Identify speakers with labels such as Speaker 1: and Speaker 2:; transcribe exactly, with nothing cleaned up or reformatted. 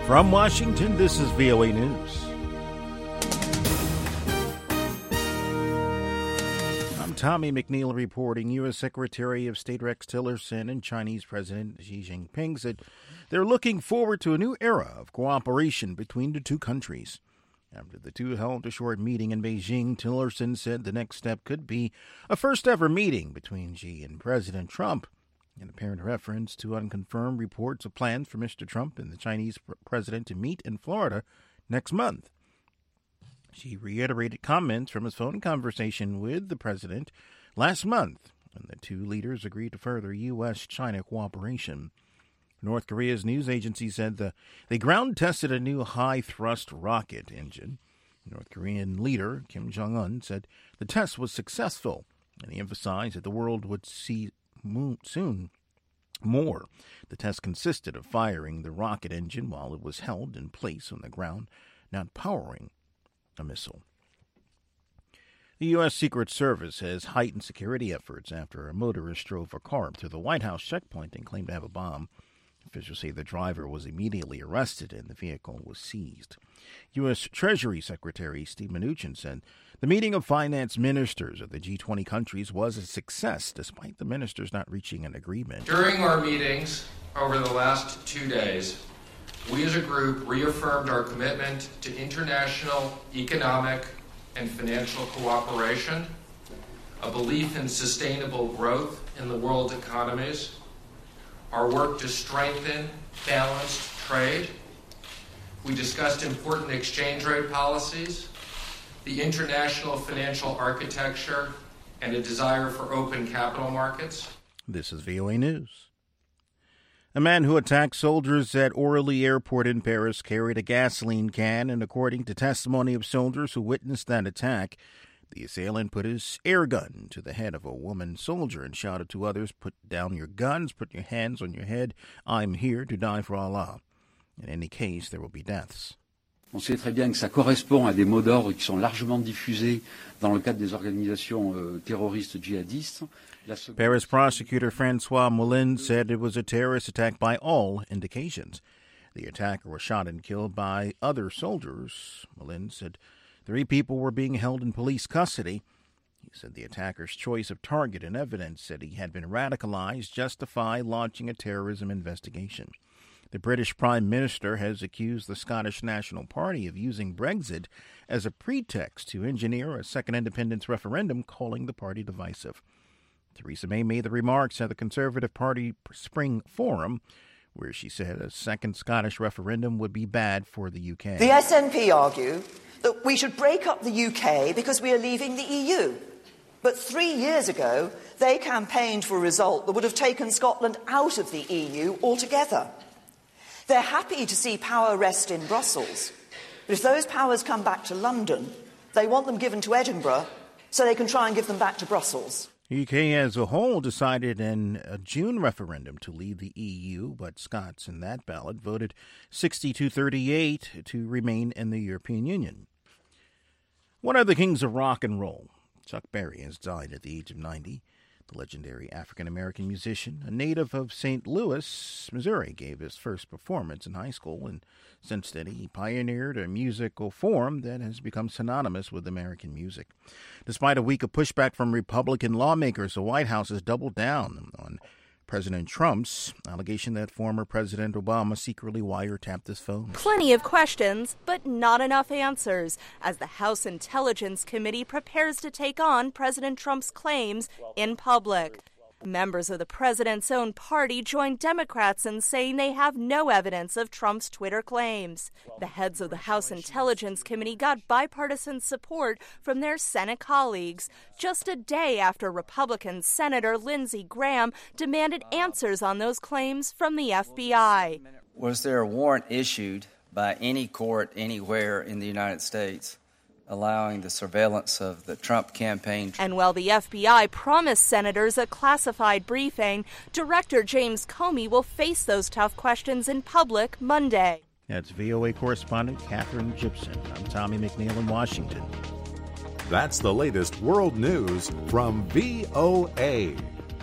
Speaker 1: From Washington, this is V O A News. I'm Tommy McNeil reporting. U S. Secretary of State Rex Tillerson and Chinese President Xi Jinping said they're looking forward to a new era of cooperation between the two countries. After the two held a short meeting in Beijing, Tillerson said the next step could be a first-ever meeting between Xi and President Trump, in apparent reference to unconfirmed reports of plans for Mister Trump and the Chinese president to meet in Florida next month. Xi reiterated comments from his phone conversation with the president last month, when the two leaders agreed to further U S China cooperation. North Korea's news agency said the, they ground-tested a new high-thrust rocket engine. North Korean leader Kim Jong-un said the test was successful, and he emphasized that the world would see soon more. The test consisted of firing the rocket engine while it was held in place on the ground, not powering a missile. The U S. Secret Service has heightened security efforts after a motorist drove a car up to the White House checkpoint and claimed to have a bomb. Officials say the driver was immediately arrested and the vehicle was seized. U S. Treasury Secretary Steve Mnuchin said the meeting of finance ministers of the G twenty countries was a success, despite the ministers not reaching an agreement.
Speaker 2: During our meetings over the last two days, we as a group reaffirmed our commitment to international economic and financial cooperation, a belief in sustainable growth in the world economies, our work to strengthen balanced trade. We discussed important exchange rate policies, the international financial architecture, and a desire for open capital markets.
Speaker 1: This is V O A News. A man who attacked soldiers at Orly Airport in Paris carried a gasoline can, and according to testimony of soldiers who witnessed that attack, the assailant put his air gun to the head of a woman soldier and shouted to others, "Put down your guns, put your hands on your head. I'm here to die for Allah." In any case, there will be deaths.
Speaker 3: On sait très bien que ça correspond à des mots d'ordre qui sont largement diffusés dans le cadre des organisations euh, terroristes djihadistes. Seconde...
Speaker 1: Paris prosecutor Francois Moulin said it was a terrorist attack by all indications. The attacker was shot and killed by other soldiers. Moulin said three people were being held in police custody. He said the attacker's choice of target and evidence that he had been radicalized justify launching a terrorism investigation. The British Prime Minister has accused the Scottish National Party of using Brexit as a pretext to engineer a second independence referendum, calling the party divisive. Theresa May made the remarks at the Conservative Party Spring Forum, where she said a second Scottish referendum would be bad for the U K.
Speaker 4: The S N P argue that we should break up the U K because we are leaving the E U. But three years ago, they campaigned for a result that would have taken Scotland out of the E U altogether. They're happy to see power rest in Brussels, but if those powers come back to London, they want them given to Edinburgh so they can try and give them back to Brussels.
Speaker 1: The U K as a whole decided in a June referendum to leave the E U, but Scots in that ballot voted sixty-two thirty-eight to remain in the European Union. One of the kings of rock and roll, Chuck Berry, has died at the age of ninety. The legendary African-American musician, a native of Saint Louis, Missouri, gave his first performance in high school, and since then he pioneered a musical form that has become synonymous with American music. Despite a week of pushback from Republican lawmakers, the White House has doubled down on President Trump's allegation that former President Obama secretly wiretapped his phone.
Speaker 5: Plenty of questions, but not enough answers, as the House Intelligence Committee prepares to take on President Trump's claims in public. Members of the president's own party joined Democrats in saying they have no evidence of Trump's Twitter claims. The heads of the House Intelligence Committee got bipartisan support from their Senate colleagues, just a day after Republican Senator Lindsey Graham demanded answers on those claims from the F B I.
Speaker 6: Was there a warrant issued by any court anywhere in the United States allowing the surveillance of the Trump campaign?
Speaker 5: And while the F B I promised senators a classified briefing, Director James Comey will face those tough questions in public Monday.
Speaker 1: That's V O A correspondent Catherine Gibson. I'm Tommy McNeil in Washington.
Speaker 7: That's the latest world news from V O A.